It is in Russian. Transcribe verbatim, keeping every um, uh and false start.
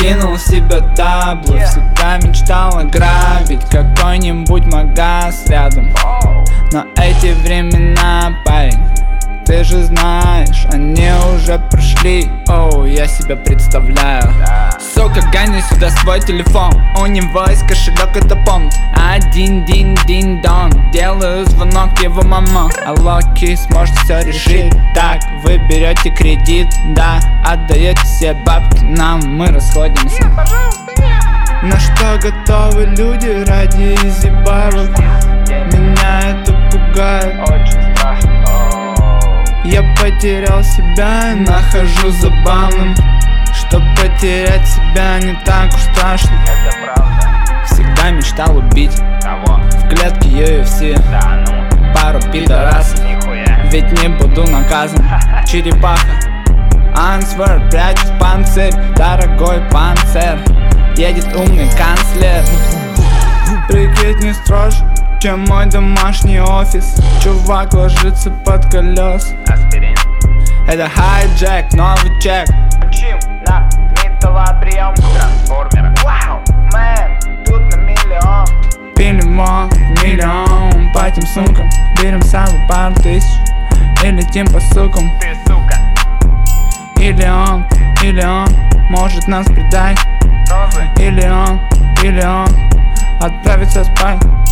Кинул себе табло, всегда мечтал ограбить какой-нибудь магаз рядом. Но эти времена, парень, ты же знаешь, они уже прошли. Оу, я себя представляю. Сука, гони сюда свой телефон, у него есть кошелек, это помнит. Один дин дин дон, делаю звонок его мама. Алло, кис, может все решить. Так, вы берете кредит, да, отдаете все бабки нам, мы расходимся. Нет, пожалуйста, нет. На что готовы люди ради изи-бабок? Меня это пугает. Очень страшно. Я потерял себя и нахожу забавным, что потерять себя не так уж страшно. Это правда. Всегда мечтал убить Кого? в клетке ю эф си Да, ну, пару пидорасов, нихуя. ведь не буду наказан. Черепаха, ансвер, прячет панцирь, дорогой панцирь, едет умный канцлер. Прикид не строже, чем мой домашний офис. Чувак ложится под колес. Аспирин. Это хайджек, новый чек. Учим на металлоприемку трансформера. Вау, мэн, тут на миллион. Пилим миллион, платим сумкам, берем с собой пару тысяч и летим по сукам. Ты сука. Или он, или он может нас предать. Розы. Или он, или он отправится спать.